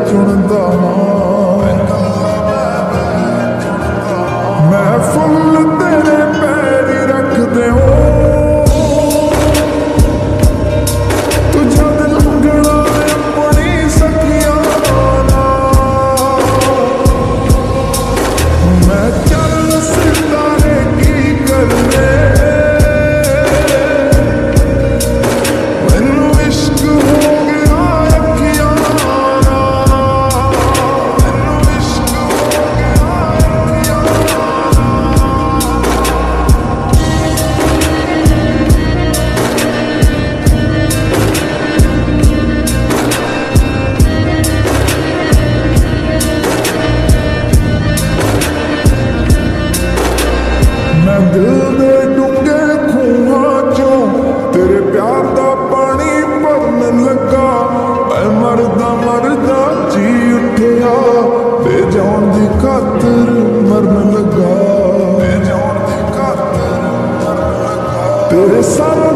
चुनदा मैं फुल तेरे पैरी रख दे दिल दे डूंगे खूहां चों तेरे प्यार दा पानी भरन लगा मैं मरदा जी उठिया बेजान दी खातर मरन लगा बेजान दी खातर मरन लगा तेरे सारे